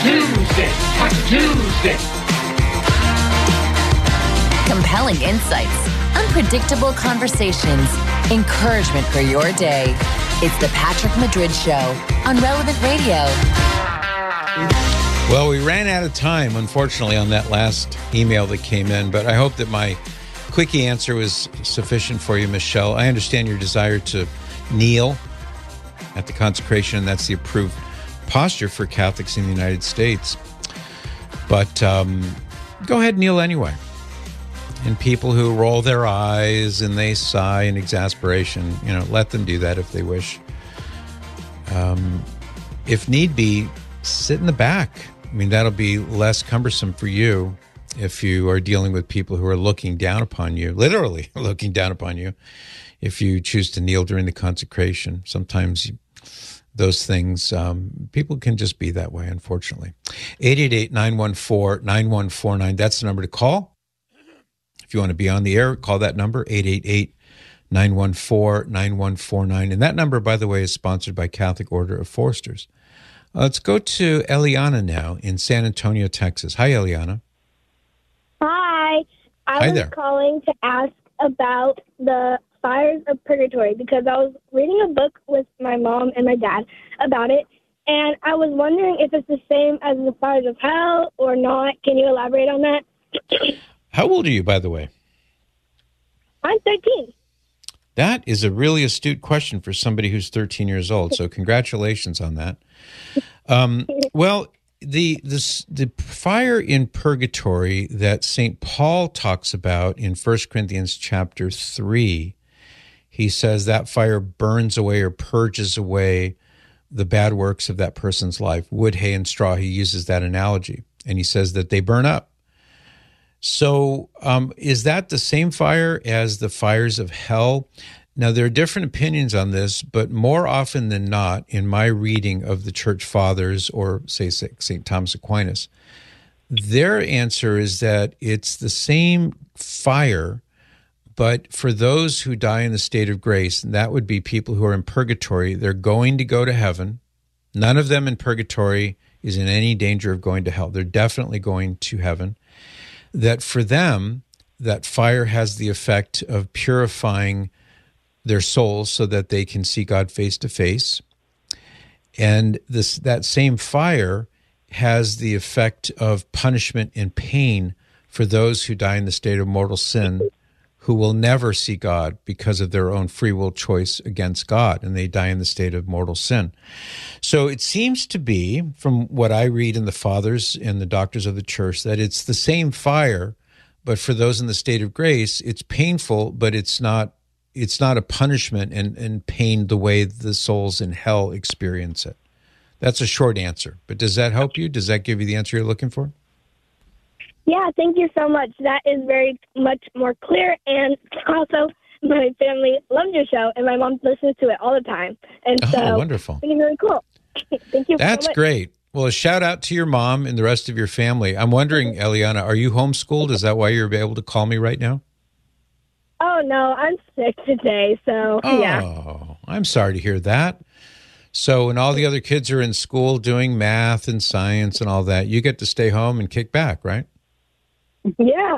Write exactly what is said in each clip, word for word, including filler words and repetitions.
Tuesday. Taco Tuesday. Compelling insights, unpredictable conversations, encouragement for your day. It's the Patrick Madrid Show on Relevant Radio. Well, we ran out of time, unfortunately, on that last email that came in, but I hope that my quickie answer was sufficient for you, Michelle. I understand your desire to kneel at the consecration, and that's the approved posture for Catholics in the United States. But um, go ahead and kneel anyway. And people who roll their eyes and they sigh in exasperation, you know, let them do that if they wish. Um, if need be, sit in the back. I mean, that'll be less cumbersome for you if you are dealing with people who are looking down upon you, literally looking down upon you, if you choose to kneel during the consecration. Sometimes you, those things, um, people can just be that way, unfortunately. eight eight eight, nine one four, nine one four nine. That's the number to call. If you want to be on the air, call that number, eight eight eight, nine one four, nine one four nine. And that number, by the way, is sponsored by Catholic Order of Foresters. Uh, let's go to Eliana now in San Antonio, Texas. Hi, Eliana. Hi. I Hi was there. calling to ask about the fires of purgatory because I was reading a book with my mom and my dad about it, and I was wondering if it's the same as the fires of hell or not. Can you elaborate on that? How old are you, by the way? I'm thirteen. That is a really astute question for somebody who's thirteen years old. So congratulations on that. Um, well, the this the fire in purgatory that Saint Paul talks about in First Corinthians chapter three, he says that fire burns away or purges away the bad works of that person's life. Wood, hay, and straw, he uses that analogy. And he says that they burn up. So um, is that the same fire as the fires of hell? Now, there are different opinions on this, but more often than not, in my reading of the Church Fathers or, say, Saint Thomas Aquinas, their answer is that it's the same fire, but for those who die in the state of grace, and that would be people who are in purgatory, they're going to go to heaven. None of them in purgatory is in any danger of going to hell. They're definitely going to heaven. That for them, that fire has the effect of purifying their souls so that they can see God face to face. And this that same fire has the effect of punishment and pain for those who die in the state of mortal sin, who will never see God because of their own free will choice against God, and they die in the state of mortal sin. So it seems to be, from what I read in the Fathers and the Doctors of the Church, that it's the same fire, but for those in the state of grace, it's painful, but it's not it's not a punishment and, and pain the way the souls in hell experience it. That's a short answer, but does that help you? Does that give you the answer you're looking for? Yeah, thank you so much. That is very much more clear. And also, my family loves your show, and my mom listens to it all the time. And so, oh, wonderful. It's really cool. Thank you That's so much. great. Well, a shout out to your mom and the rest of your family. I'm wondering, Eliana, are you homeschooled? Is that why you're able to call me right now? Oh, no, I'm sick today, so Oh, yeah. I'm sorry to hear that. So when all the other kids are in school doing math and science and all that, you get to stay home and kick back, right? Yeah.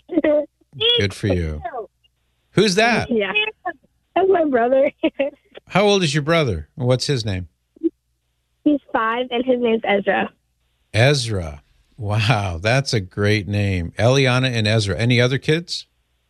Good for you. Who's that? Yeah. That's my brother. How old is your brother? What's his name? He's five, and his name's Ezra. Ezra. Wow, that's a great name. Eliana and Ezra. Any other kids?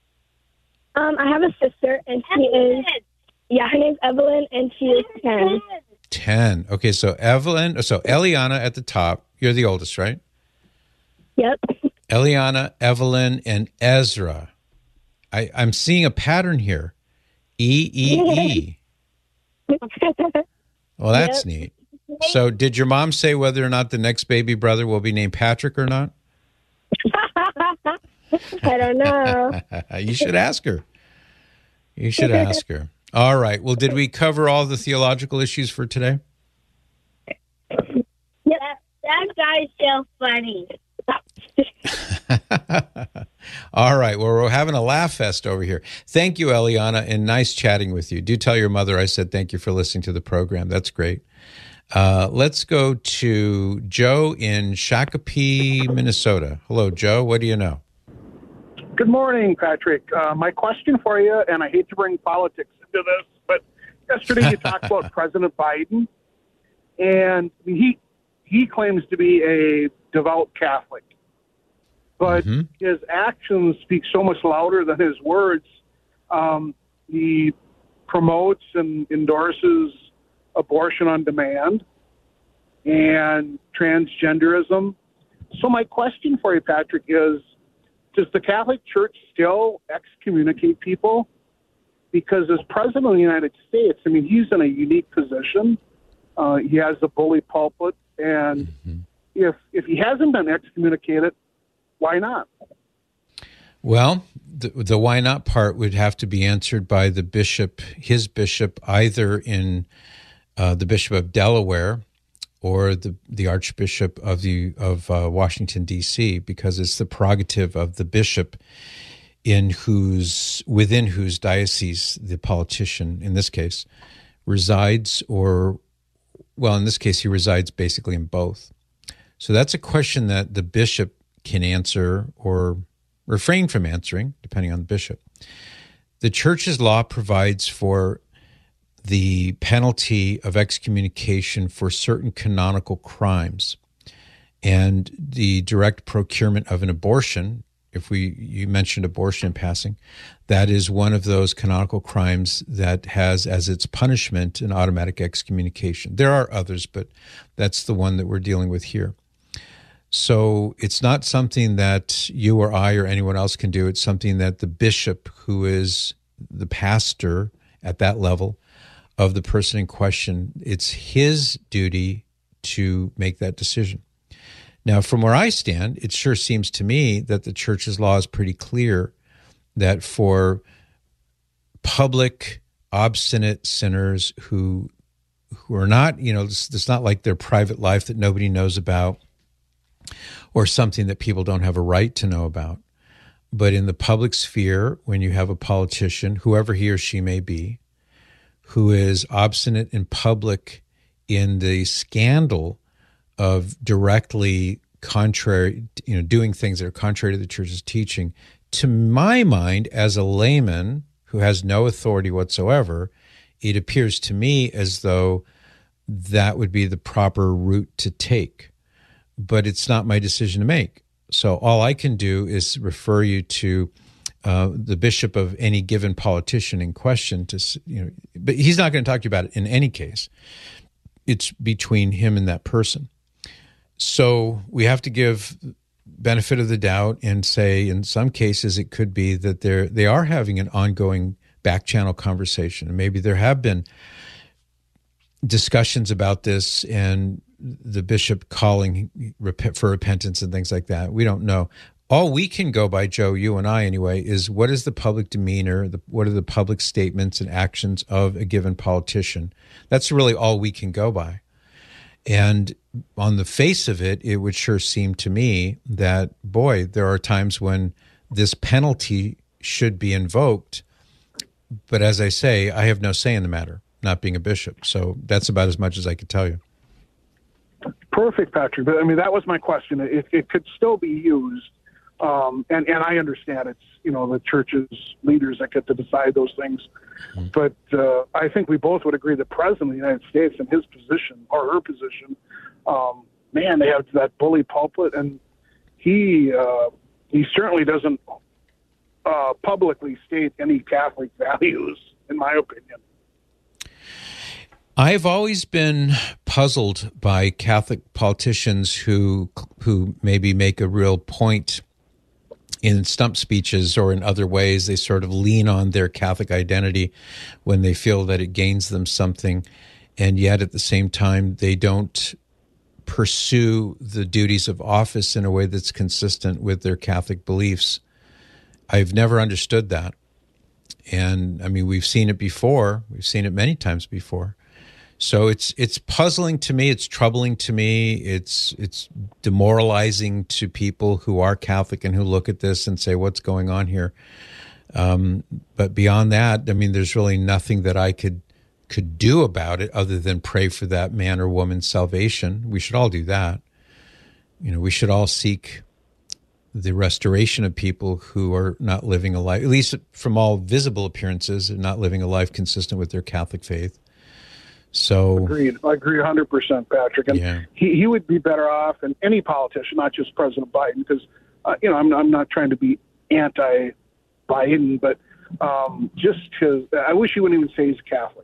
Um, I have a sister, and she is, yeah, her name's Evelyn, and she is ten. ten. Okay, so Evelyn, so Eliana at the top. You're the oldest, right? Yep. Eliana, Evelyn, and Ezra. I, I'm seeing a pattern here. E, E, E. Well, that's yep. neat. So did your mom say whether or not the next baby brother will be named Patrick or not? I don't know. You should ask her. You should ask her. All right. Well, did we cover all the theological issues for today? Yeah, that guy's so funny. All right. Well, we're having a laugh fest over here. Thank you, Eliana, and nice chatting with you. Do tell your mother I said thank you for listening to the program. That's great. Uh, let's go to Joe in Shakopee, Minnesota. Hello, Joe. What do you know? Good morning, Patrick. Uh, my question for you, and I hate to bring politics into this, but yesterday you talked about President Biden, and he he claims to be a devout Catholic, but mm-hmm. his actions speak so much louder than his words. Um, he promotes and endorses abortion on demand and transgenderism. So my question for you, Patrick, is, does the Catholic Church still excommunicate people? Because as President of the United States, I mean, he's in a unique position. Uh, he has the bully pulpit, and mm-hmm. if if he hasn't been excommunicated, why not? Well, the, the why not part would have to be answered by the bishop, his bishop, either in uh, the Bishop of Delaware or the, the Archbishop of the of uh, Washington, D C, because it's the prerogative of the bishop in whose within whose diocese the politician, in this case, resides, or, well, in this case, he resides basically in both. So that's a question that the bishop can answer or refrain from answering, depending on the bishop. The church's law provides for the penalty of excommunication for certain canonical crimes, and the direct procurement of an abortion. If we, you mentioned abortion in passing, that is one of those canonical crimes that has as its punishment an automatic excommunication. There are others, but that's the one that we're dealing with here. So it's not something that you or I or anyone else can do. It's something that the bishop, who is the pastor at that level of the person in question, it's his duty to make that decision. Now, from where I stand, it sure seems to me that the church's law is pretty clear that for public, obstinate sinners who who are not, you know, it's, it's not like their private life that nobody knows about, or something that people don't have a right to know about. But in the public sphere, when you have a politician, whoever he or she may be, who is obstinate in public in the scandal of directly contrary, you know, doing things that are contrary to the church's teaching, to my mind, as a layman who has no authority whatsoever, it appears to me as though that would be the proper route to take. But it's not my decision to make. So all I can do is refer you to uh, the bishop of any given politician in question. To, you know, but he's not going to talk to you about it in any case. It's between him and that person. So we have to give benefit of the doubt and say, in some cases, it could be that they're they are having an ongoing back channel conversation, and maybe there have been discussions about this and the bishop calling for repentance and things like that. We don't know. All we can go by, Joe, you and I anyway, is what is the public demeanor, the, what are the public statements and actions of a given politician. That's really all we can go by. And on the face of it, it would sure seem to me that, boy, there are times when this penalty should be invoked. But as I say, I have no say in the matter, not being a bishop. So that's about as much as I could tell you. Perfect, Patrick. But I mean, that was my question. It, it could still be used. Um, and, and I understand it's, you know, the church's leaders that get to decide those things. Mm-hmm. But uh, I think we both would agree that President of the United States in his position or her position, um, man, they have that bully pulpit, and he uh, he certainly doesn't uh, publicly state any Catholic values, in my opinion. I've always been puzzled by Catholic politicians who who maybe make a real point in stump speeches or in other ways. They sort of lean on their Catholic identity when they feel that it gains them something, and yet at the same time they don't pursue the duties of office in a way that's consistent with their Catholic beliefs. I've never understood that. And I mean, we've seen it before. We've seen it many times before. So it's it's puzzling to me. It's troubling to me. It's it's demoralizing to people who are Catholic and who look at this and say, "What's going on here?" Um, but beyond that, I mean, there's really nothing that I could could do about it other than pray for that man or woman's salvation. We should all do that. You know, we should all seek the restoration of people who are not living a life, at least from all visible appearances, and not living a life consistent with their Catholic faith. So, agreed. I agree one hundred percent, Patrick. And yeah. he, he would be better off, and any politician, not just President Biden, because uh, you know I'm, I'm not trying to be anti-Biden, but um, just because I wish he wouldn't even say he's a Catholic.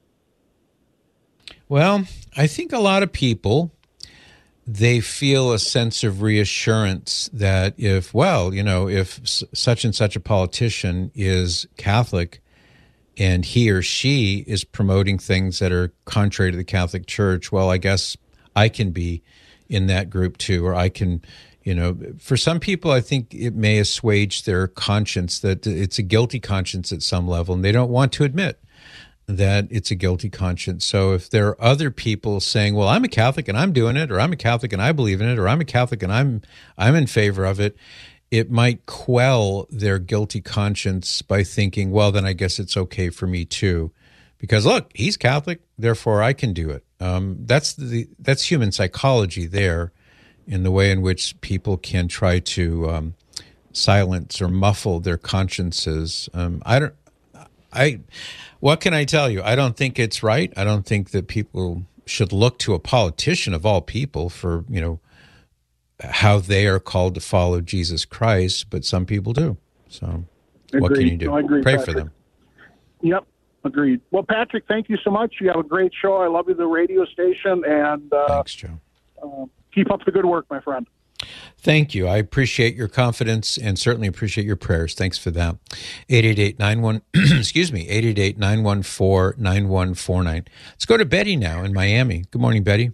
Well, I think a lot of people, they feel a sense of reassurance that if, well, you know, if s- such and such a politician is Catholic and he or she is promoting things that are contrary to the Catholic Church, well, I guess I can be in that group too, or I can, you know, for some people, I think it may assuage their conscience, that it's a guilty conscience at some level, and they don't want to admit that it's a guilty conscience. So if there are other people saying, well, I'm a Catholic and I'm doing it, or I'm a Catholic and I believe in it, or I'm a Catholic and I'm I'm in favor of it, it might quell their guilty conscience by thinking, well, then I guess it's okay for me too. Because look, he's Catholic, therefore I can do it. Um, that's the that's human psychology there, in the way in which people can try to um, silence or muffle their consciences. Um, I don't I What can I tell you? I don't think it's right. I don't think that people should look to a politician of all people for, you know, how they are called to follow Jesus Christ, but some people do. So Agreed. What can you do? No, I agree, Pray Patrick. for them. Yep, agreed. Well, Patrick, thank you so much. You have a great show. I love you, the radio station, and uh, Thanks, Joe. Uh, keep up the good work, my friend. Thank you. I appreciate your confidence and certainly appreciate your prayers. Thanks for that. eight eight eight nine one excuse me, eight eight eight nine one four nine one four nine. Let's go to Betty now in Miami. Good morning, Betty.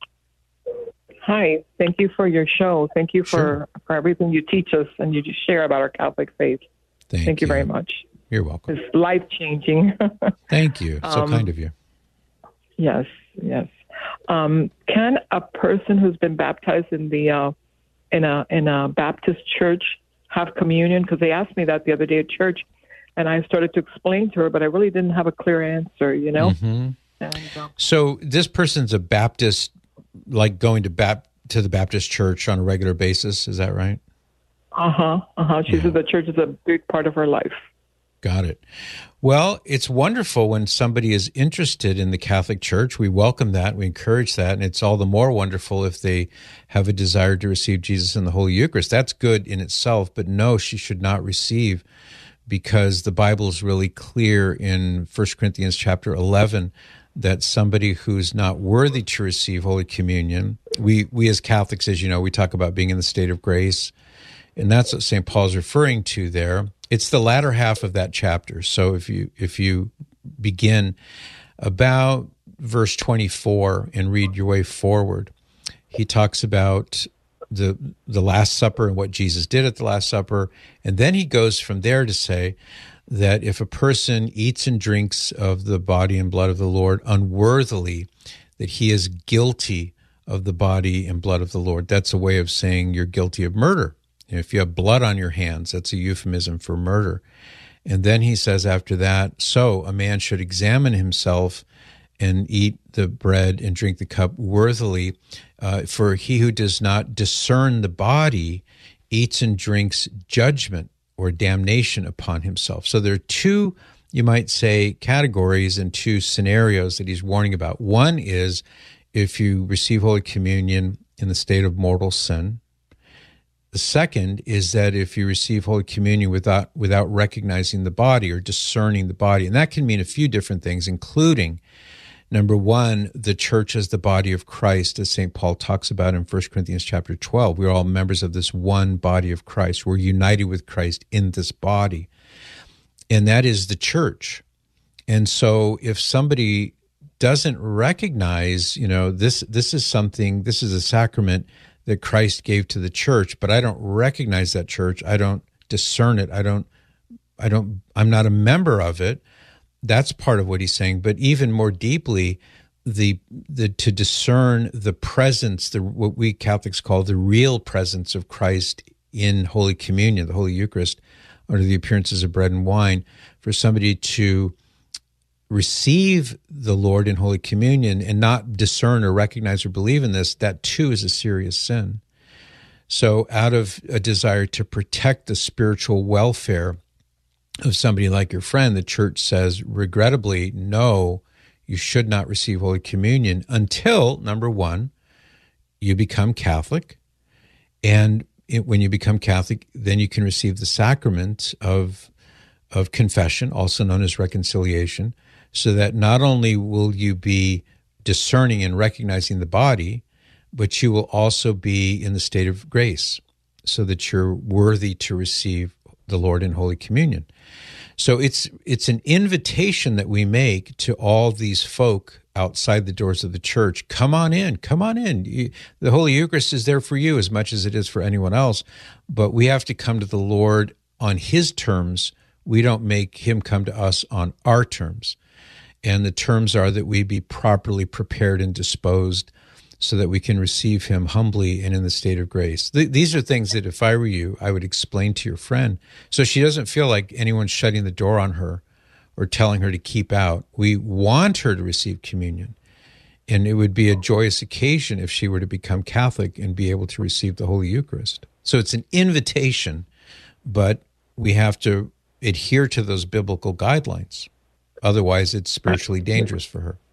Hi. Thank you for your show. Thank you for, Sure. for everything you teach us and you just share about our Catholic faith. Thank, Thank you you very much. You're welcome. It's life-changing. Thank you. So Um, kind of you. Yes, yes. Um, can a person who's been baptized in the uh, in a in a Baptist church have communion? Because they asked me that the other day at church, and I started to explain to her, but I really didn't have a clear answer. You know. Mm-hmm. And, uh, So this person's a Baptist, like going to Bap- to the Baptist church on a regular basis. Is that right? uh huh. Uh huh. She Yeah. said the church is a big part of her life. Got it. Well, it's wonderful when somebody is interested in the Catholic Church. We welcome that. We encourage that. And it's all the more wonderful if they have a desire to receive Jesus in the Holy Eucharist. That's good in itself, but no, she should not receive, because the Bible is really clear in First Corinthians chapter eleven that somebody who's not worthy to receive Holy Communion, we, we as Catholics, as you know, we talk about being in the state of grace, and that's what Saint Paul's referring to there. It's the latter half of that chapter. So if you if you begin about verse twenty-four and read your way forward, he talks about the the Last Supper and what Jesus did at the Last Supper, and then he goes from there to say that if a person eats and drinks of the body and blood of the Lord unworthily, that he is guilty of the body and blood of the Lord. That's a way of saying you're guilty of murder. If you have blood on your hands, that's a euphemism for murder. And then he says after that, so a man should examine himself and eat the bread and drink the cup worthily, uh, for he who does not discern the body eats and drinks judgment or damnation upon himself. So there are two, you might say, categories and two scenarios that he's warning about. One is if you receive Holy Communion in the state of mortal sin. The second is that if you receive Holy Communion without without recognizing the body or discerning the body, and that can mean a few different things, including, number one, the church as the body of Christ, as Saint Paul talks about in First Corinthians chapter twelve. We're all members of this one body of Christ. We're united with Christ in this body, and that is the church. And so if somebody doesn't recognize, you know, this this is something, this is a sacrament that Christ gave to the church, but I don't recognize that church. I don't discern it. I don't, I don't, I'm not a member of it. That's part of what he's saying. But even more deeply, the, the, to discern the presence, the, what we Catholics call the real presence of Christ in Holy Communion, the Holy Eucharist, under the appearances of bread and wine, for somebody to receive the Lord in Holy Communion and not discern or recognize or believe in this, that too is a serious sin. So out of a desire to protect the spiritual welfare of somebody like your friend, the church says, regrettably, no, you should not receive Holy Communion until, number one, you become Catholic. And it, when you become Catholic, then you can receive the sacrament of, of confession, also known as reconciliation, so that not only will you be discerning and recognizing the body, but you will also be in the state of grace so that you're worthy to receive the Lord in Holy Communion. So it's it's an invitation that we make to all these folk outside the doors of the church. Come on in, come on in. You, the Holy Eucharist is there for you as much as it is for anyone else, but we have to come to the Lord on his terms. We don't make him come to us on our terms. And the terms are that we be properly prepared and disposed so that we can receive him humbly and in the state of grace. Th- these are things that if I were you, I would explain to your friend so she doesn't feel like anyone's shutting the door on her or telling her to keep out. We want her to receive communion, and it would be a joyous occasion if she were to become Catholic and be able to receive the Holy Eucharist. So it's an invitation, but we have to adhere to those biblical guidelines. Otherwise, it's spiritually dangerous for her.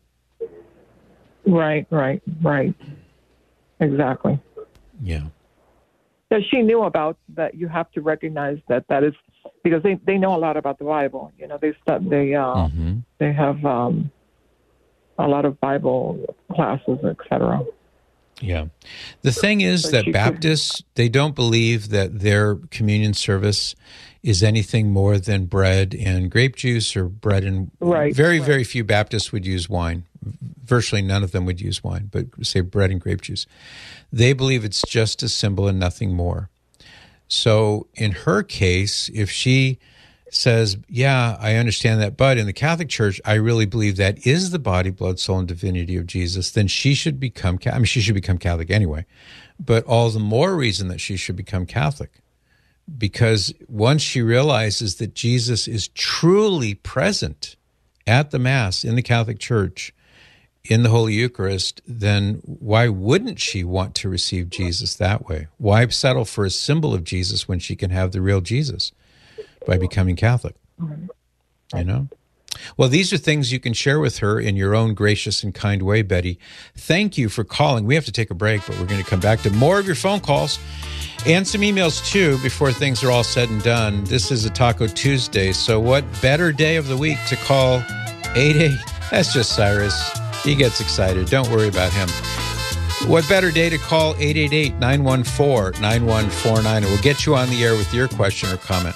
Right, right, right. Exactly. Yeah. So she knew about that. You have to recognize that that is because they, they know a lot about the Bible. You know, they stu- they uh, Mm-hmm. they have um, a lot of Bible classes, et cetera. Yeah. The thing is So that she could- Baptists, they don't believe that their communion service is anything more than bread and grape juice or bread and Right, very, right. very few Baptists would use wine. Virtually none of them would use wine, but say bread and grape juice. They believe it's just a symbol and nothing more. So in her case, if she says, yeah, I understand that, but in the Catholic Church, I really believe that is the body, blood, soul, and divinity of Jesus, then she should become, I mean, she should become Catholic anyway, but all the more reason that she should become Catholic. Because once she realizes that Jesus is truly present at the Mass in the Catholic Church, in the Holy Eucharist, then why wouldn't she want to receive Jesus that way? Why settle for a symbol of Jesus when she can have the real Jesus by becoming Catholic? You know? Well, these are things you can share with her in your own gracious and kind way, Betty. Thank you for calling. We have to take a break, but we're going to come back to more of your phone calls and some emails, too, before things are all said and done. This is a Taco Tuesday, so what better day of the week to call eight eight? That's just Cyrus. He gets excited. Don't worry about him. What better day to call eight eight eight, nine one four, nine one four nine, and we'll get you on the air with your question or comment.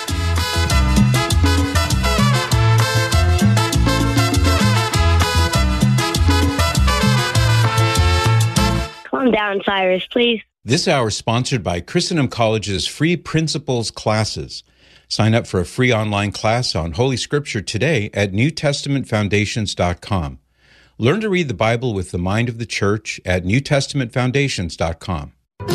Calm down, Cyrus, please. This hour is sponsored by Christendom College's free Principles classes. Sign up for a free online class on Holy Scripture today at new testament foundations dot com. Learn to read the Bible with the mind of the church at new testament foundations dot com.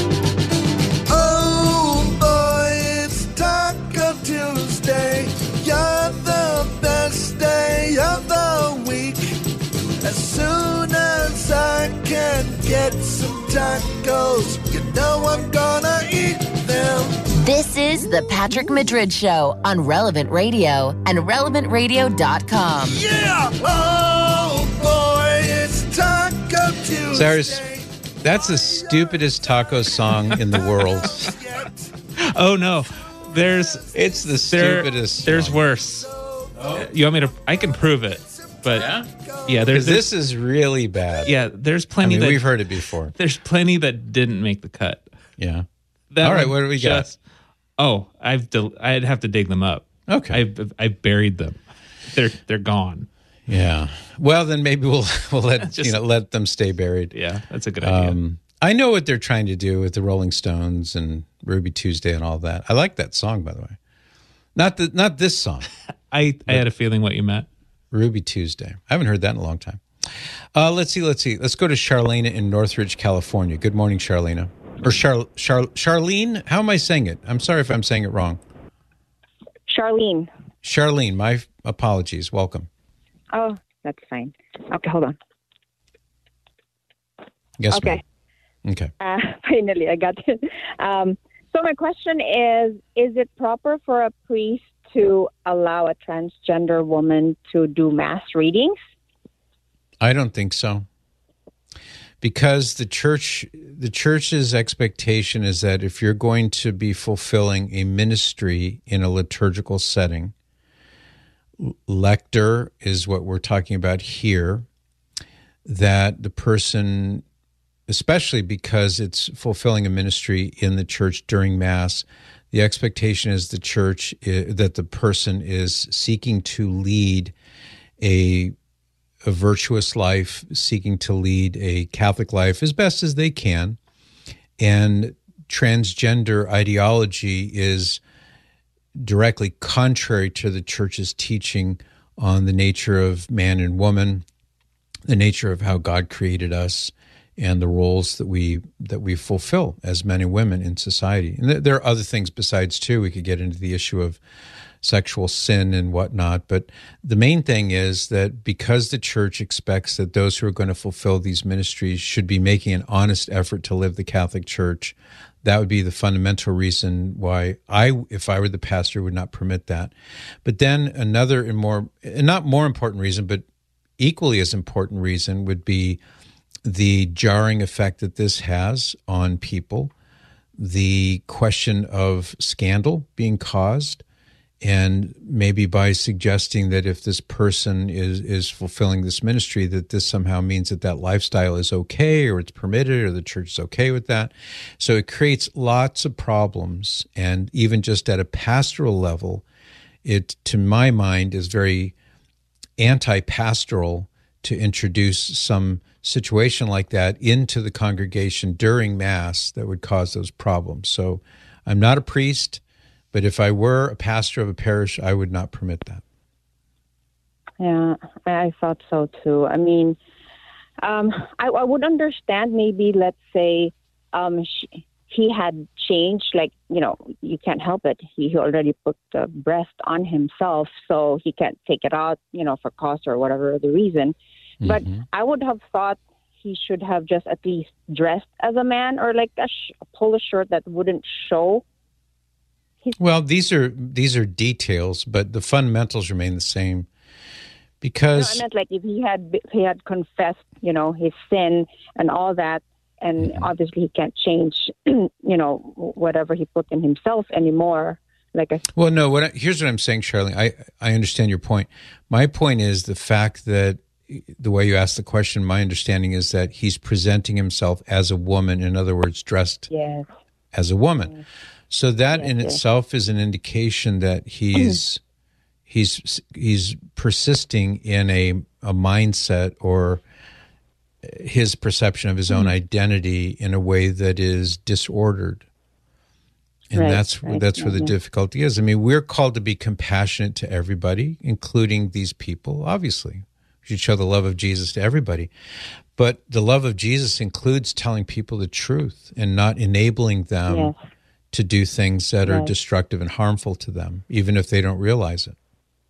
Oh boy, it's Taco Tuesday. You're the best day of the week. As soon as I can get some tacos, you know I'm gonna eat them. This is the Patrick Madrid Show on Relevant Radio and relevant radio dot com. Yeah! Oh boy, it's Taco Tuesday. Cyrus, that's the stupidest taco song in the world. Oh no, there's It's the there, stupidest there's song. worse. Uh, You want me to? I can prove it, but Yeah? yeah, there's Because this is really bad. yeah, there's I plenty mean, that we've heard it before. there's plenty that didn't make the cut. Yeah. That All right, one what do we got? just- Oh, I've del- I'd have to dig them up. Okay. I've I've buried them. They're they're gone. Yeah. Well, then maybe we'll we'll let Just- you know let them stay buried. Yeah, that's a good idea. Um, I know what they're trying to do with the Rolling Stones and Ruby Tuesday and all that. I like that song, by the way. Not the not this song, I I had a feeling what you meant. Ruby Tuesday. I haven't heard that in a long time. Uh, let's see. Let's see. Let's go to Charlena in Northridge, California. Good morning, Charlena. Or Char, Char, Charlene? How am I saying it? I'm sorry if I'm saying it wrong. Charlene. Charlene, my apologies. Welcome. Oh, that's fine. Okay, hold on. Yes. Okay. Ma'am. Okay. Uh, finally, I got it. Um, so my question is, is it proper for a priest to allow a transgender woman to do mass readings? I don't think so. Because the church, the church's expectation is that if you're going to be fulfilling a ministry in a liturgical setting, lector is what we're talking about here, that the person, especially because it's fulfilling a ministry in the church during Mass, the expectation is the church, that the person is seeking to lead a a virtuous life, seeking to lead a Catholic life as best as they can. And transgender ideology is directly contrary to the church's teaching on the nature of man and woman, the nature of how God created us, and the roles that we that we fulfill as men and women in society. And there are other things besides, too. We could get into the issue of sexual sin and whatnot. But the main thing is that because the church expects that those who are going to fulfill these ministries should be making an honest effort to live the Catholic Church, that would be the fundamental reason why I, if I were the pastor, would not permit that. But then another and more, and not more important reason, but equally as important reason would be the jarring effect that this has on people, the question of scandal being caused, and maybe by suggesting that if this person is, is fulfilling this ministry, that this somehow means that that lifestyle is okay or it's permitted or the church is okay with that. So it creates lots of problems. And even just at a pastoral level, it, to my mind, is very anti-pastoral to introduce some situation like that into the congregation during Mass that would cause those problems. So I'm not a priest, but if I were a pastor of a parish, I would not permit that. Yeah, I thought so too. I mean, um, I, I would understand maybe, let's say, um, she, he had changed, like, you know, you can't help it. He, he already put the breast on himself, so he can't take it out, you know, for cost or whatever the reason. Mm-hmm. But I would have thought he should have just at least dressed as a man, or like a, sh- a polo shirt that wouldn't show. Well, these are these are details, but the fundamentals remain the same. Because no, I meant like if he had if he had confessed, you know, his sin and all that, and mm-hmm. obviously he can't change, you know, whatever he put in himself anymore. Like a well, no. What I, here's what I'm saying, Charlie. I I understand your point. My point is the fact that the way you asked the question, my understanding is that he's presenting himself as a woman. In other words, dressed yes. as a woman. Yes. So that yes, in yes. itself is an indication that he's he's he's persisting in a a mindset or his perception of his own identity in a way that is disordered. And right, that's right, that's where right, the yeah. difficulty is. I mean, we're called to be compassionate to everybody, including these people, obviously. We should show the love of Jesus to everybody. But the love of Jesus includes telling people the truth and not enabling them yes. to do things that are Right. destructive and harmful to them, even if they don't realize it.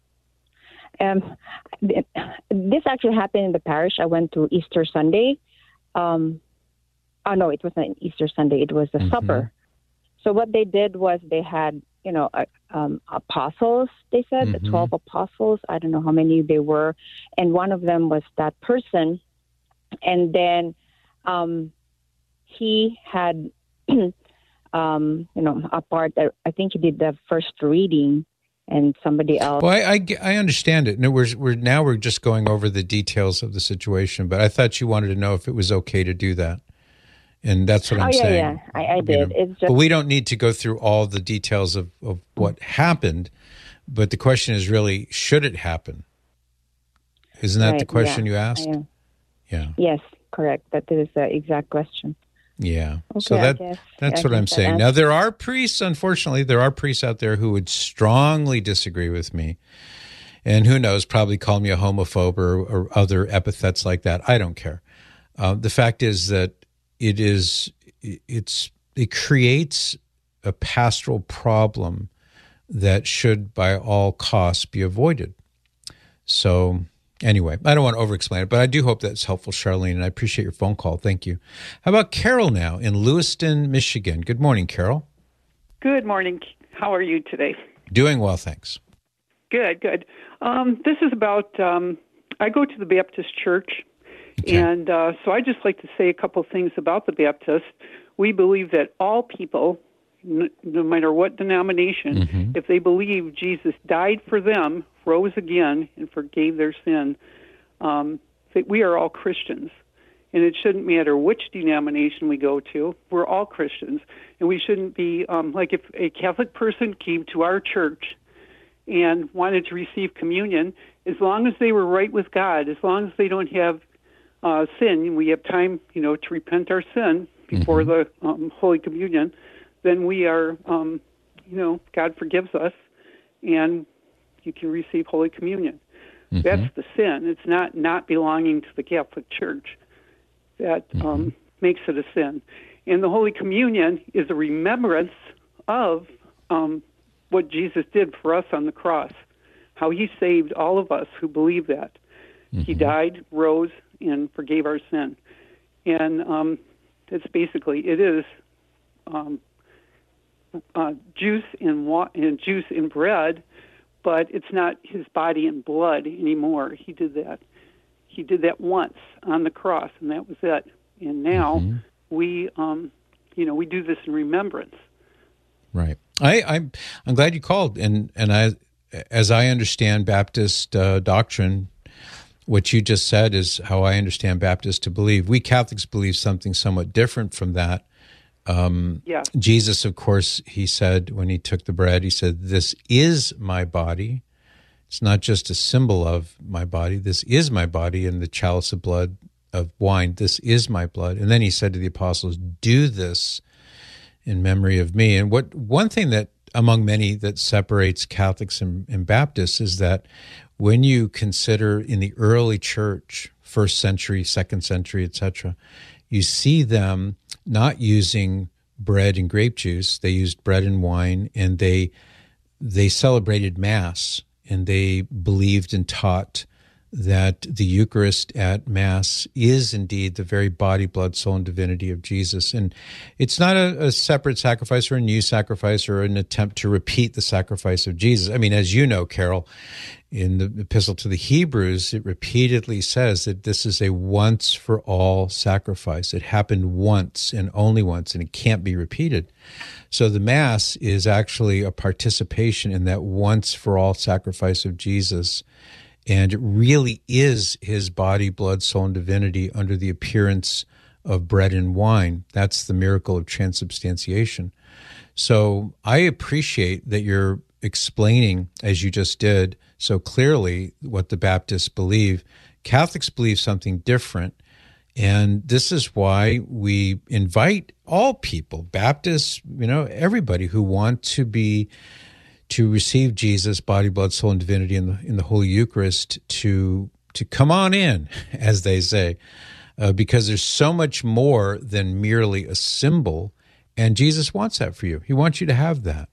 Um, this actually happened in the parish. I went to Easter Sunday. Um, oh, no, it wasn't Easter Sunday. It was the Mm-hmm. supper. So what they did was they had, you know, uh, um, apostles, they said, Mhm. the twelve apostles. I don't know how many they were. And one of them was that person. And then um, he had, um, you know, a part, that I think he did the first reading, and somebody else. Well, I, I, I understand it. No, we're, we're now we're just going over the details of the situation, but I thought you wanted to know if it was okay to do that. And that's what I'm oh, yeah, saying. yeah, I, I You did. know, It's just, but we don't need to go through all the details of, of what happened. But the question is really, should it happen? Isn't that right, the question yeah, you asked? I, uh, Yeah. Yes, correct. That is the exact question. Yeah. Okay, so I that guess- that's I what I'm guess that saying. Now answers- there are priests, unfortunately, there are priests out there who would strongly disagree with me. And who knows, probably call me a homophobe or, or other epithets like that. I don't care. Uh, the fact is that it is it's it creates a pastoral problem that should by all costs be avoided. So Anyway, I don't want to over-explain it, but I do hope that's helpful, Charlene, and I appreciate your phone call. Thank you. How about Carol now in Lewiston, Michigan? Good morning, Carol. Good morning. How are you today? Doing well, thanks. Good, good. Um, this is about, um, I go to the Baptist church, okay. and uh, so I just like to say a couple things about the Baptists. We believe that all people, n- no matter what denomination, mm-hmm. if they believe Jesus died for them, rose again, and forgave their sin, um, that we are all Christians. And it shouldn't matter which denomination we go to. We're all Christians. And we shouldn't be, um, like if a Catholic person came to our church and wanted to receive communion, as long as they were right with God, as long as they don't have uh, sin, we have time, you know, to repent our sin before mm-hmm. the um, Holy Communion, then we are, um, you know, God forgives us, and you can receive Holy Communion. Mm-hmm. That's the sin. It's not not belonging to the Catholic Church that mm-hmm. um, makes it a sin. And the Holy Communion is a remembrance of um, what Jesus did for us on the cross, how he saved all of us who believe that. Mm-hmm. He died, rose, and forgave our sin. And um, it's basically, it is um, uh, juice and, wa- and juice and bread, but it's not his body and blood anymore. He did that. He did that once on the cross, and that was it. And now mm-hmm. we, um, you know, we do this in remembrance. Right. I, I'm I'm glad you called, and and I, as I understand Baptist uh, doctrine, what you just said is how I understand Baptists to believe. We Catholics believe something somewhat different from that. Um, yeah. Jesus, of course, he said when he took the bread, he said, "This is my body." It's not just a symbol of my body. This is my body, and the chalice of blood of wine. This is my blood. And then he said to the apostles, "Do this in memory of me." And what one thing that among many that separates Catholics and, and Baptists is that when you consider in the early church, first century, second century, et cetera, you see them not using bread and grape juice. They used bread and wine, and they they celebrated Mass. And they believed and taught that the Eucharist at Mass is indeed the very body, blood, soul, and divinity of Jesus. And it's not a, a separate sacrifice or a new sacrifice or an attempt to repeat the sacrifice of Jesus. I mean, as you know, Carol, in the Epistle to the Hebrews, it repeatedly says that this is a once-for-all sacrifice. It happened once and only once, and it can't be repeated. So the Mass is actually a participation in that once-for-all sacrifice of Jesus, and it really is his body, blood, soul, and divinity under the appearance of bread and wine. That's the miracle of transubstantiation. So I appreciate that you're explaining, as you just did, so clearly what the Baptists believe. Catholics believe something different, and this is why we invite all people, Baptists, you know, everybody who want to be to receive Jesus, body, blood, soul, and divinity in the in the Holy Eucharist, to to come on in, as they say, uh, because there's so much more than merely a symbol, and Jesus wants that for you. He wants you to have that.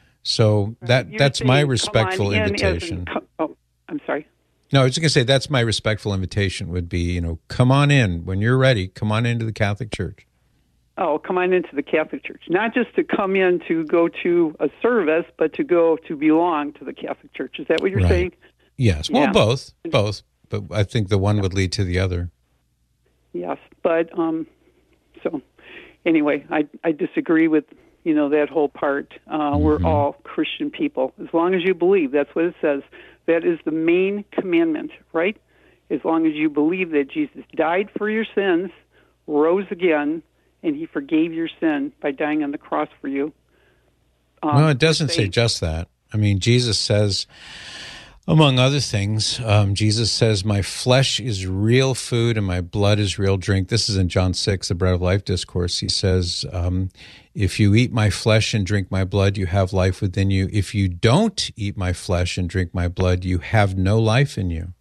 So that You're that's my saying, respectful come on in invitation. as in, oh, I'm sorry. No, I was just going to say that's my respectful invitation would be, you know, come on in. When you're ready, come on into the Catholic Church. Oh, come on into the Catholic Church. Not just to come in to go to a service, but to go to belong to the Catholic Church. Is that what you're right. saying? Yes. Well, yeah. both. Both. But I think the one would lead to the other. Yes. But, um, so, anyway, I, I disagree with, you know, that whole part. Uh, mm-hmm. We're all Christian people. As long as you believe, that's what it says. That is the main commandment, right? As long as you believe that Jesus died for your sins, rose again, and he forgave your sin by dying on the cross for you. Um, no, it doesn't say just that. I mean, Jesus says, among other things, um, Jesus says, my flesh is real food and my blood is real drink. This is in John six, the Bread of Life discourse. He says, um, if you eat my flesh and drink my blood, you have life within you. If you don't eat my flesh and drink my blood, you have no life in you.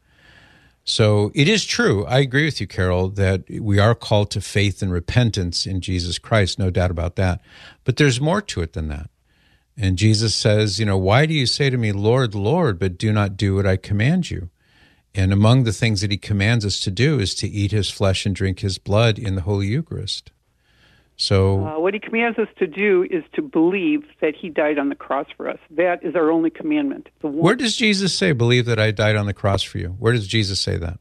So it is true. I agree with you, Carol, that we are called to faith and repentance in Jesus Christ, no doubt about that. But there's more to it than that. And Jesus says, you know, why do you say to me, Lord, Lord, but do not do what I command you? And among the things that he commands us to do is to eat his flesh and drink his blood in the Holy Eucharist. So uh, what he commands us to do is to believe that he died on the cross for us. That is our only commandment. The one- where does Jesus say, believe that I died on the cross for you? Where does Jesus say that?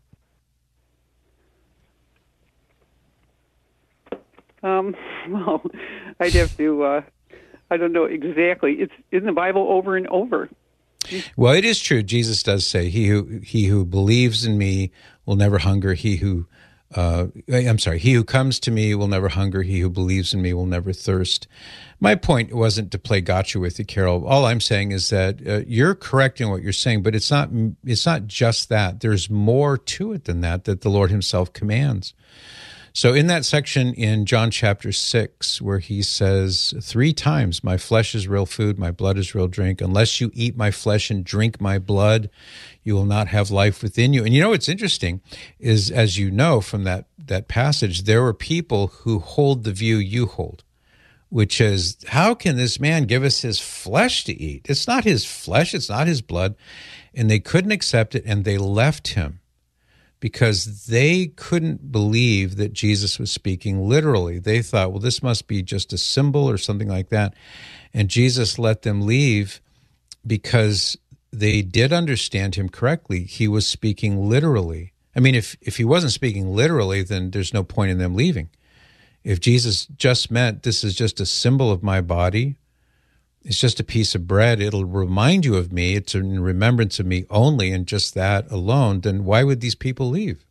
Um, well, I'd have to, uh, I don't know exactly. It's in the Bible over and over. Well, it is true. Jesus does say, he who, he who believes in me will never hunger. He who Uh, I'm sorry, he who comes to me will never hunger. He who believes in me will never thirst. My point wasn't to play gotcha with you, Carol. All I'm saying is that uh, you're correct in what you're saying, but it's not, it's not just that. There's more to it than that, that the Lord himself commands. So in that section in John chapter six, where he says three times, my flesh is real food, my blood is real drink. Unless you eat my flesh and drink my blood, you will not have life within you. And you know what's interesting is, as you know from that, that passage, there were people who hold the view you hold, which is, how can this man give us his flesh to eat? It's not his flesh, it's not his blood. And they couldn't accept it, and they left him, because they couldn't believe that Jesus was speaking literally. They thought, well, this must be just a symbol or something like that. And Jesus let them leave because they did understand him correctly. He was speaking literally. I mean, if, if he wasn't speaking literally, then there's no point in them leaving. If Jesus just meant this is just a symbol of my body, it's just a piece of bread, it'll remind you of me, it's in remembrance of me only, and just that alone, then why would these people leave?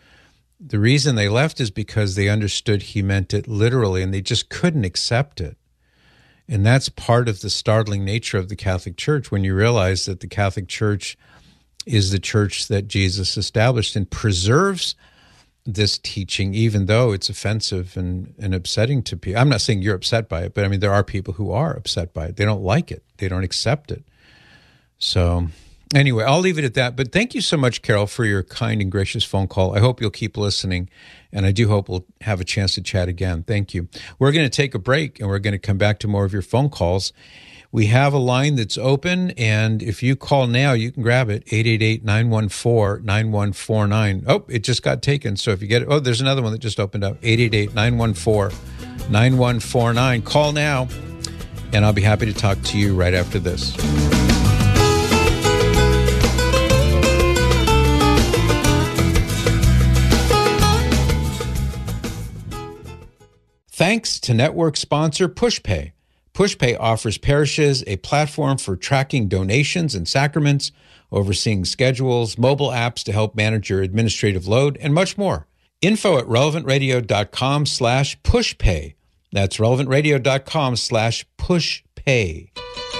The reason they left is because they understood he meant it literally, and they just couldn't accept it. And that's part of the startling nature of the Catholic Church, when you realize that the Catholic Church is the church that Jesus established and preserves this teaching, even though it's offensive and, and upsetting to people. I'm not saying you're upset by it, but I mean, there are people who are upset by it. They don't like it. They don't accept it. So anyway, I'll leave it at that. But thank you so much, Carol, for your kind and gracious phone call. I hope you'll keep listening, and I do hope we'll have a chance to chat again. Thank you. We're going to take a break, and we're going to come back to more of your phone calls. We have a line that's open, and if you call now, you can grab it, eight eight eight, nine one four, nine one four nine. Oh, it just got taken, so if you get it, oh, there's another one that just opened up, eight eight eight, nine one four, nine one four nine. Call now, and I'll be happy to talk to you right after this. Thanks to network sponsor PushPay. PushPay offers parishes a platform for tracking donations and sacraments, overseeing schedules, mobile apps to help manage your administrative load, and much more. Info at relevantradio.com slash pushpay. That's relevantradio.com slash pushpay.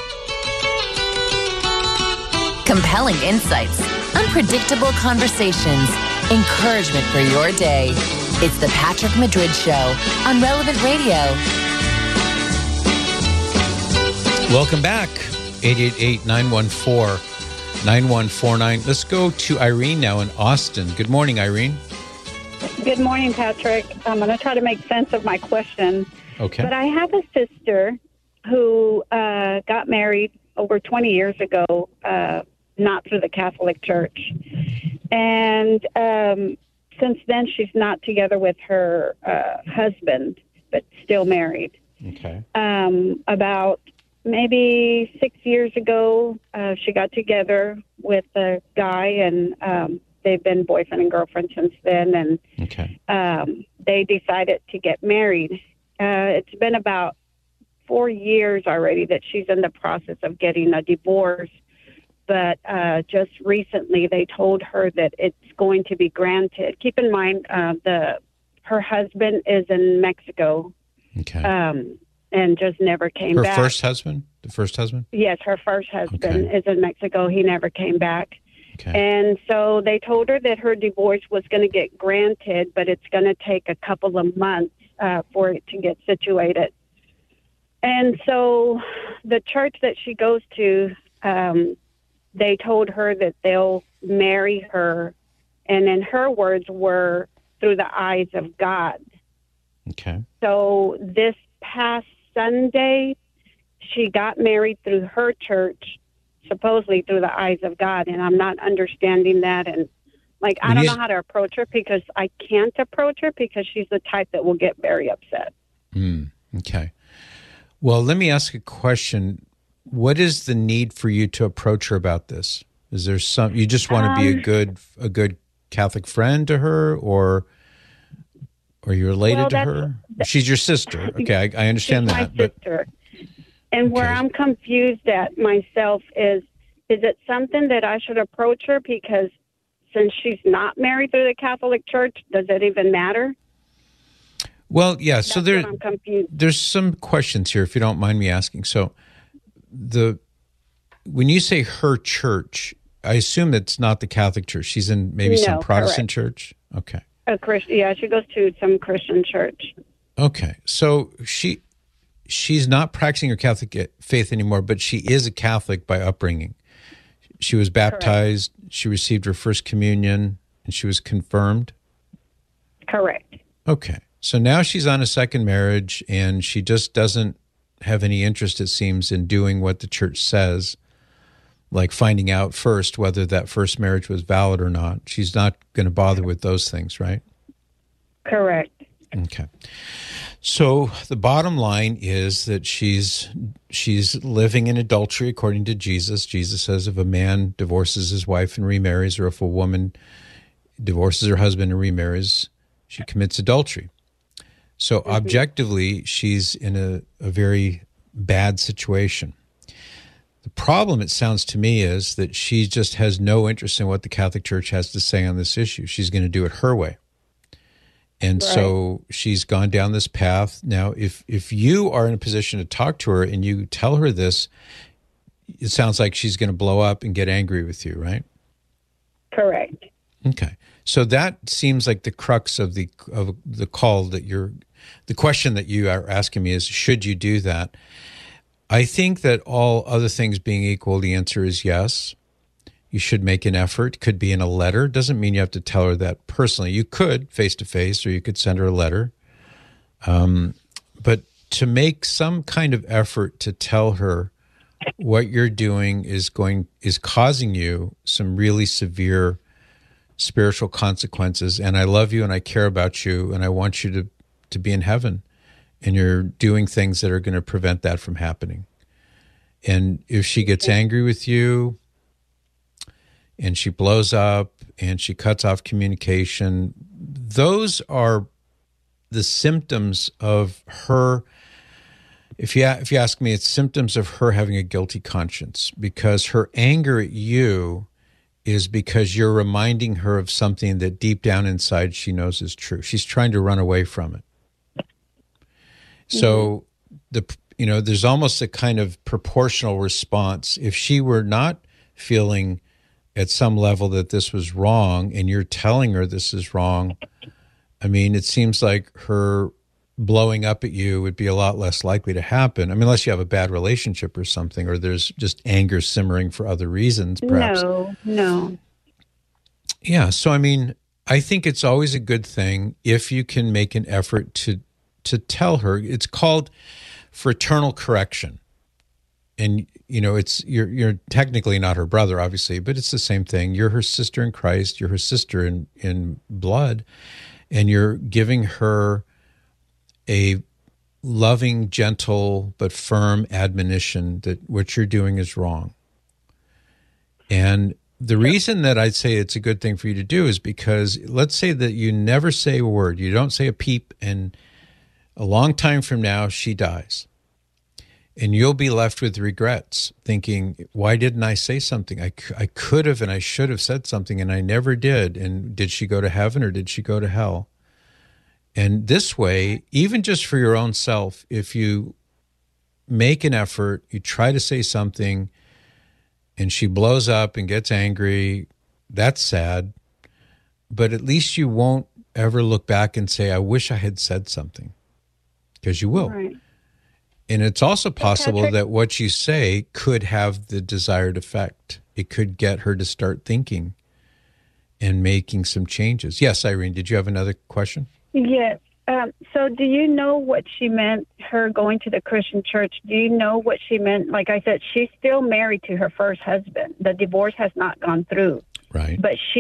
Compelling insights, unpredictable conversations, encouragement for your day. It's the Patrick Madrid Show on Relevant Radio. Welcome back, eight eight eight, nine one four, nine one four nine. Let's go to Irene now in Austin. Good morning, Irene. Good morning, Patrick. I'm going to try to make sense of my question. Okay. But I have a sister who uh, got married over twenty years ago, uh, not through the Catholic Church. And um, since then, she's not together with her uh, husband, but still married. Okay. Um, about maybe six years ago, uh, she got together with a guy, and um, they've been boyfriend and girlfriend since then. And okay. um, they decided to get married. Uh, it's been about four years already that she's in the process of getting a divorce. But uh, just recently, they told her that it's going to be granted. Keep in mind, uh, the her husband is in Mexico. Okay. Um, and just never came her back. Her first husband? The first husband? Yes, her first husband okay. is in Mexico. He never came back. Okay. And so they told her that her divorce was going to get granted, but it's going to take a couple of months uh, for it to get situated. And so the church that she goes to, um, they told her that they'll marry her, and in her words were through the eyes of God. Okay. So this past Sunday, she got married through her church, supposedly through the eyes of God, and I'm not understanding that. And Like, I When don't you- know how to approach her because I can't approach her because she's the type that will get very upset. Mm, okay. Well, let me ask a question. What is the need for you to approach her about this? Is there some, you just want to be a Um, good, a good Catholic friend to her, or are you related Well, to that's- her? She's your sister. Okay. I, I understand She's that. my But sister. And where Okay. I'm confused at myself is, is it something that I should approach her because since she's not married through the Catholic Church, does it even matter? well, yeah. So That's there, what I'm confused. there's some questions here, if you don't mind me asking. So the, when you say her church, I assume it's not the Catholic Church. She's in maybe some No, Protestant correct. church. Okay. A Christian, yeah, she goes to some Christian church. Okay. So she, she's not practicing her Catholic faith anymore, but she is a Catholic by upbringing. She was baptized, she received her first communion, and she was confirmed. Correct. Okay. So now she's on a second marriage, and she just doesn't have any interest, it seems, in doing what the church says, like finding out first whether that first marriage was valid or not. She's not going to bother with those things, right? Correct. Okay. So the bottom line is that she's she's living in adultery according to Jesus. Jesus says if a man divorces his wife and remarries, or if a woman divorces her husband and remarries, she commits adultery. So objectively, she's in a, a very bad situation. The problem, it sounds to me, is that she just has no interest in what the Catholic Church has to say on this issue. She's going to do it her way. And Right. so she's gone down this path. Now, if if you are in a position to talk to her and you tell her this, it sounds like she's going to blow up and get angry with you, right? Correct. Okay. So that seems like the crux of the of the call that you're, the question that you are asking me is, should you do that? I think that all other things being equal, the answer is yes. You should make an effort. Could be in a letter. Doesn't mean you have to tell her that personally. You could face to face, or you could send her a letter. Um, but to make some kind of effort to tell her what you're doing is going is causing you some really severe spiritual consequences. And I love you, and I care about you, and I want you to to be in heaven. And you're doing things that are going to prevent that from happening. And if she gets angry with you, and she blows up, and she cuts off communication, those are the symptoms of her. If you if you ask me, it's symptoms of her having a guilty conscience, because her anger at you is because you're reminding her of something that deep down inside she knows is true. She's trying to run away from it. So the you know, there's almost a kind of proportional response. If she were not feeling at some level that this was wrong, and you're telling her this is wrong, I mean, it seems like her blowing up at you would be a lot less likely to happen. I mean, unless you have a bad relationship or something, or there's just anger simmering for other reasons, perhaps. No, no. Yeah. So, I mean, I think it's always a good thing if you can make an effort to to tell her. It's called fraternal correction. And, you know, it's you're you're technically not her brother, obviously, but it's the same thing. You're her sister in Christ. You're her sister in, in blood. And you're giving her a loving, gentle, but firm admonition that what you're doing is wrong. And the reason that I'd say it's a good thing for you to do is because let's say that you never say a word, you don't say a peep, and a long time from now she dies. And you'll be left with regrets, thinking, why didn't I say something? I, I could have and I should have said something, and I never did. And did she go to heaven or did she go to hell? And this way, even just for your own self, if you make an effort, you try to say something, and she blows up and gets angry, that's sad. But at least you won't ever look back and say, I wish I had said something, because you will. Right. And it's also possible Patrick- that what you say could have the desired effect. It could get her to start thinking and making some changes. Yes, Irene, did you have another question? Yes. Um, so do you know what she meant, her going to the Christian church? Do you know what she meant? Like I said, she's still married to her first husband. The divorce has not gone through. Right. But she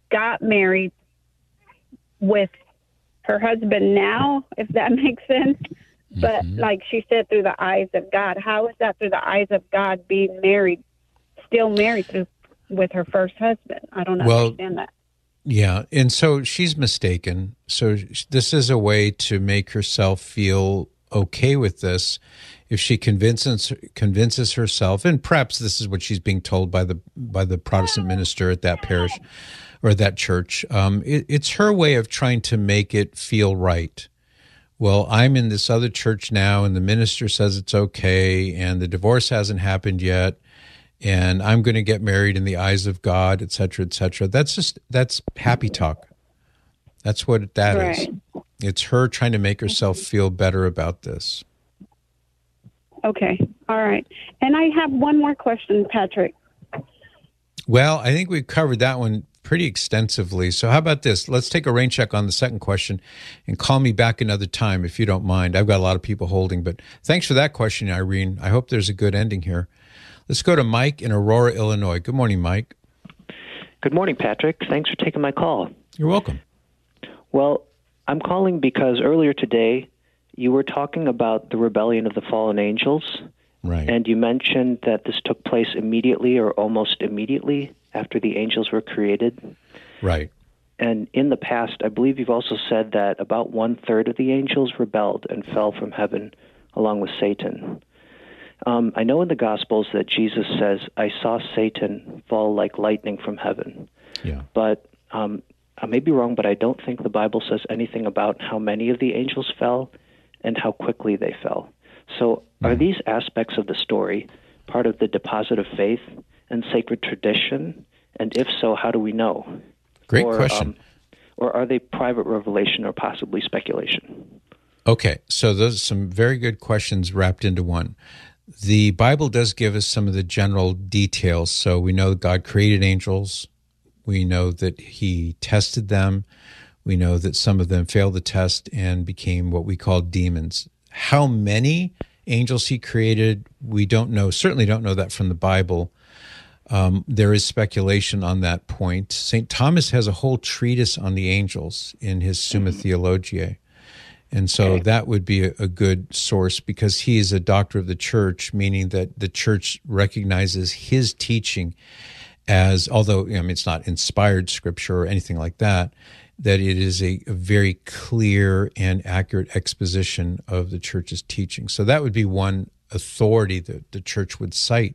got married with her husband now, if that makes sense. But Mm-hmm. like she said, through the eyes of God. How is that through the eyes of God being married, still married to, with her first husband? I don't Well, understand that. Yeah, and so she's mistaken. So sh- this is a way to make herself feel okay with this. If she convinces convinces herself, and perhaps this is what she's being told by the by the Protestant minister at that parish or that church, um, it, it's her way of trying to make it feel right. Well, I'm in this other church now, and the minister says it's okay, and the divorce hasn't happened yet, and I'm going to get married in the eyes of God, et cetera, et cetera. That's just, that's happy talk. That's what that Right. is. It's her trying to make herself feel better about this. Okay. All right. And I have one more question, Patrick. Well, I think we've covered that one pretty extensively. So how about this? Let's take a rain check on the second question and call me back another time if you don't mind. I've got a lot of people holding, but thanks for that question, Irene. I hope there's a good ending here. Let's go to Mike in Aurora, Illinois. Good morning, Mike. Good morning, Patrick. Thanks for taking my call. You're welcome. Well, I'm calling because earlier today you were talking about the rebellion of the fallen angels. Right. And you mentioned that this took place immediately or almost immediately after the angels were created. Right. And in the past, I believe you've also said that about one-third of the angels rebelled and fell from heaven along with Satan. Um, I know in the Gospels that Jesus says, I saw Satan fall like lightning from heaven. Yeah. But um, I may be wrong, but I don't think the Bible says anything about how many of the angels fell and how quickly they fell. So are these aspects of the story part of the deposit of faith and sacred tradition? And if so, how do we know? Great or, question. Um, or are they private revelation or possibly speculation? Okay, so those are some very good questions wrapped into one. The Bible does give us some of the general details. So we know God created angels. We know that he tested them. We know that some of them failed the test and became what we call demons. How many angels he created, we don't know. Certainly don't know that from the Bible. Um, there is speculation on that point. Saint Thomas has a whole treatise on the angels in his Summa Theologiae. And so Okay. that would be a, a good source because he is a doctor of the church, meaning that the church recognizes his teaching as, although I mean, it's not inspired scripture or anything like that, that it is a, a very clear and accurate exposition of the church's teaching. So that would be one authority that the church would cite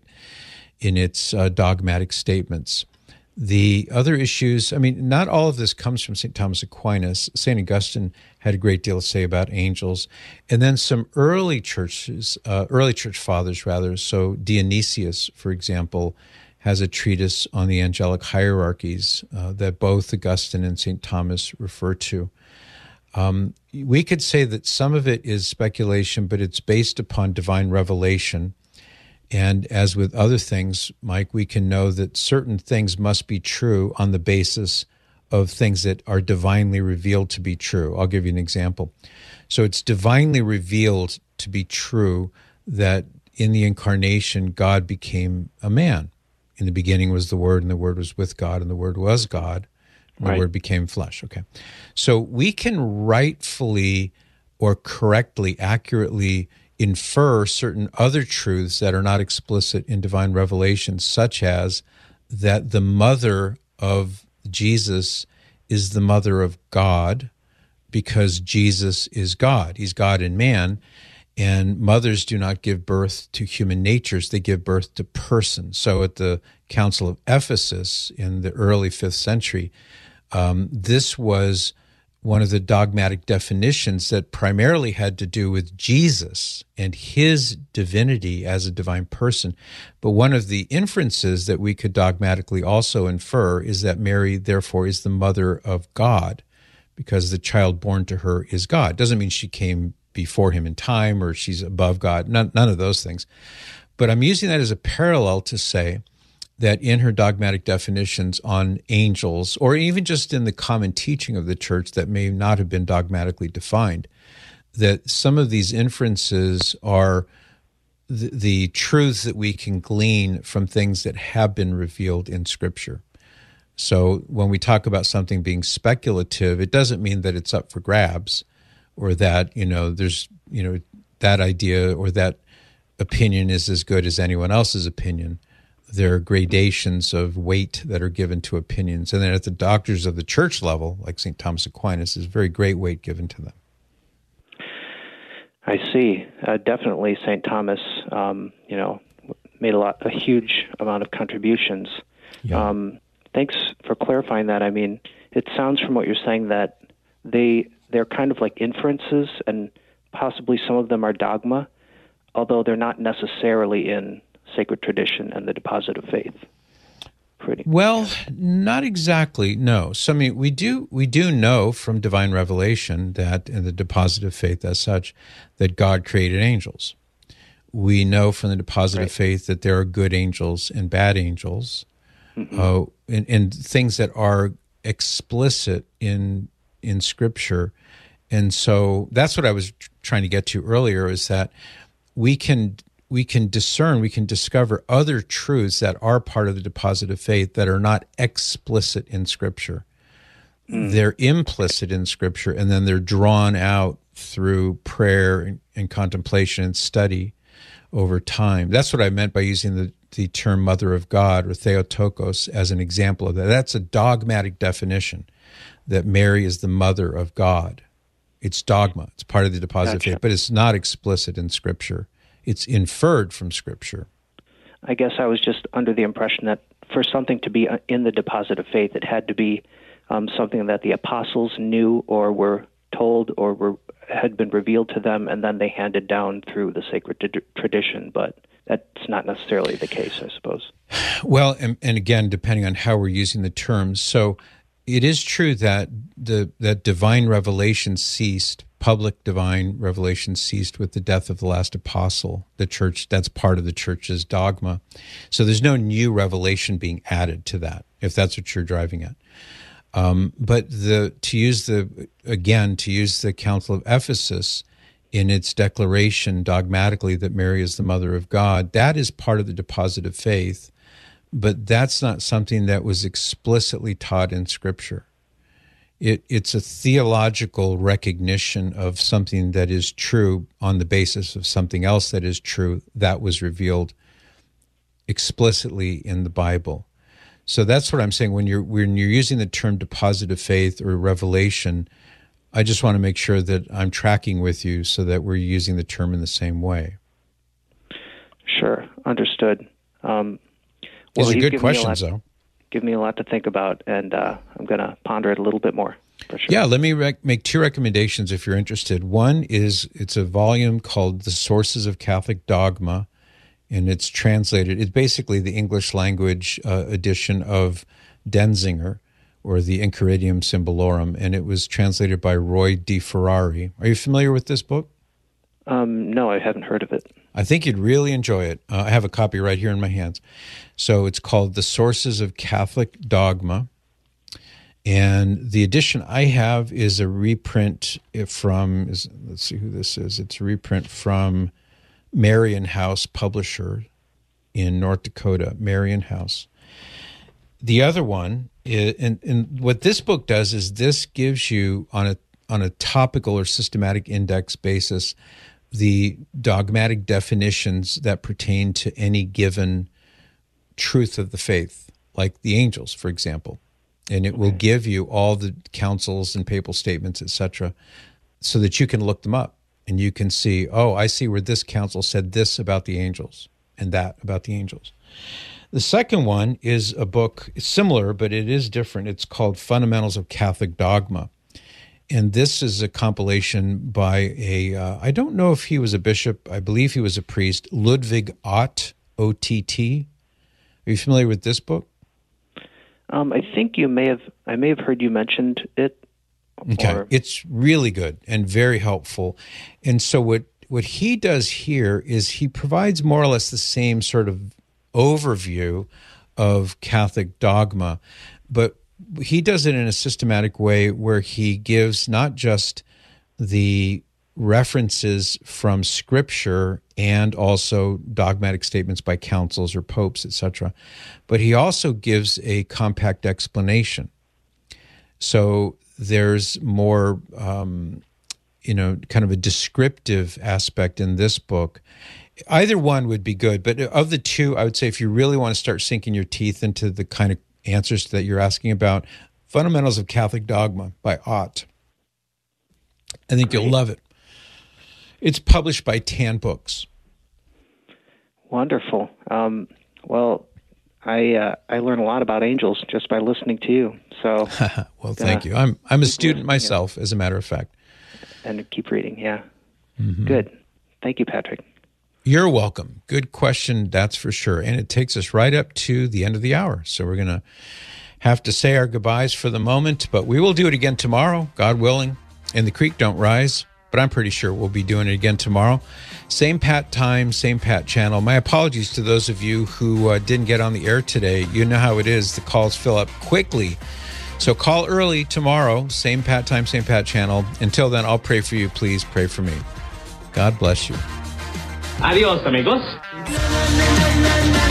in its uh, dogmatic statements. The other issues, I mean, not all of this comes from Saint Thomas Aquinas. Saint Augustine had a great deal to say about angels. And then some early churches, uh, early church fathers rather, so Dionysius, for example, has a treatise on the angelic hierarchies uh, that both Augustine and Saint Thomas refer to. Um, we could say that some of it is speculation, but it's based upon divine revelation. And as with other things, Mike, we can know that certain things must be true on the basis of things that are divinely revealed to be true. I'll give you an example. So it's divinely revealed to be true that in the incarnation, God became a man. In the beginning was the Word, and the Word was with God, and the Word was God, and the Right. Word became flesh. Okay. So we can rightfully or correctly, accurately infer certain other truths that are not explicit in divine revelation, such as that the mother of Jesus is the mother of God because Jesus is God. He's God and man. And mothers do not give birth to human natures, they give birth to persons. So at the Council of Ephesus in the early fifth century, um, this was one of the dogmatic definitions that primarily had to do with Jesus and his divinity as a divine person. But one of the inferences that we could dogmatically also infer is that Mary, therefore, is the mother of God because the child born to her is God. Doesn't mean she came before him in time or she's above God, none, none of those things. But I'm using that as a parallel to say that in her dogmatic definitions on angels, or even just in the common teaching of the church that may not have been dogmatically defined, that some of these inferences are the, the truths that we can glean from things that have been revealed in Scripture. So when we talk about something being speculative, it doesn't mean that it's up for grabs, or that, you know, there's, you know, that idea or that opinion is as good as anyone else's opinion. There are gradations of weight that are given to opinions. And then at the doctors of the church level, like Saint Thomas Aquinas, there's very great weight given to them. I see. Uh, definitely Saint Thomas, um, you know, made a lot, a huge amount of contributions. Yeah. Um, thanks for clarifying that. I mean, it sounds from what you're saying that they, they're kind of like inferences, and possibly some of them are dogma, although they're not necessarily in sacred tradition and the deposit of faith. Pretty well, not exactly. No. So I mean, we do we do know from divine revelation that in the deposit of faith, as such, that God created angels. We know from the deposit right. of faith that there are good angels and bad angels, mm-hmm. uh, and, and things that are explicit in in Scripture. And so that's what I was trying to get to earlier, is that we can we can discern, we can discover other truths that are part of the deposit of faith that are not explicit in Scripture. Mm. They're implicit in Scripture, and then they're drawn out through prayer and, and contemplation and study over time. That's what I meant by using the, the term Mother of God, or Theotokos, as an example of that. That's a dogmatic definition, that Mary is the Mother of God. It's dogma. It's part of the deposit gotcha. of faith, but it's not explicit in Scripture. It's inferred from Scripture. I guess I was just under the impression that for something to be in the deposit of faith, it had to be um, something that the apostles knew or were told or were had been revealed to them, and then they handed down through the sacred t- tradition. But that's not necessarily the case, I suppose. Well, and, and again, depending on how we're using the terms. So it is true that the that divine revelation ceased, public divine revelation ceased with the death of the last apostle. The church, that's part of the church's dogma. So there's no new revelation being added to that, if that's what you're driving at. Um, but the to use the, again, to use the Council of Ephesus in its declaration dogmatically that Mary is the Mother of God, that is part of the deposit of faith, but that's not something that was explicitly taught in Scripture. It, it's a theological recognition of something that is true on the basis of something else that is true that was revealed explicitly in the Bible. So that's what I'm saying. When you're when you're using the term deposit of faith or revelation, I just want to make sure that I'm tracking with you so that we're using the term in the same way. Sure, understood. Um, well, These are good questions, though. Give me a lot to think about, and uh, I'm going to ponder it a little bit more, for sure. Yeah, let me rec- make two recommendations if you're interested. One is, it's a volume called The Sources of Catholic Dogma, and it's translated. It's basically the English language uh, edition of Denzinger, or the Enchiridium Symbolorum, and it was translated by Roy DeFerrari. Are you familiar with this book? Um, no, I haven't heard of it. I think you'd really enjoy it. Uh, I have a copy right here in my hands. So it's called The Sources of Catholic Dogma. And the edition I have is a reprint from, is, let's see who this is. It's a reprint from Marian House Publisher in North Dakota, Marian House. The other one, is, and, and what this book does is this gives you on a on a topical or systematic index basis the dogmatic definitions that pertain to any given truth of the faith, like the angels, for example. And it will give you all the councils and papal statements, et cetera, so that you can look them up and you can see, oh, I see where this council said this about the angels and that about the angels. The second one is a book similar, but it is different. It's called Fundamentals of Catholic Dogma. And this is a compilation by a, uh, I don't know if he was a bishop, I believe he was a priest, Ludwig Ott, O T T. Are you familiar with this book? Um, I think you may have, I may have heard you mentioned it. Okay, or... it's really good and very helpful. And so what, what he does here is he provides more or less the same sort of overview of Catholic dogma, but he does it in a systematic way where he gives not just the references from Scripture and also dogmatic statements by councils or popes, et cetera. But he also gives a compact explanation. So there's more, um, you know, kind of a descriptive aspect in this book. Either one would be good, but of the two, I would say if you really want to start sinking your teeth into the kind of answers that you're asking about, Fundamentals of Catholic Dogma by Ott. I think you'll love it. It's published by Tan Books. Wonderful. Um, well, I uh, I learn a lot about angels just by listening to you. So, well, thank uh, you. I'm I'm a student myself, as a matter of fact. And keep reading. Yeah. Mm-hmm. Good. Thank you, Patrick. You're welcome. Good question, that's for sure. And it takes us right up to the end of the hour. So we're going to have to say our goodbyes for the moment, but we will do it again tomorrow, God willing, and the creek don't rise. But I'm pretty sure we'll be doing it again tomorrow. Same Pat time, same Pat channel. My apologies to those of you who uh, didn't get on the air today. You know how it is. The calls fill up quickly. So call early tomorrow, same Pat time, same Pat channel. Until then, I'll pray for you. Please pray for me. God bless you. Adiós, amigos.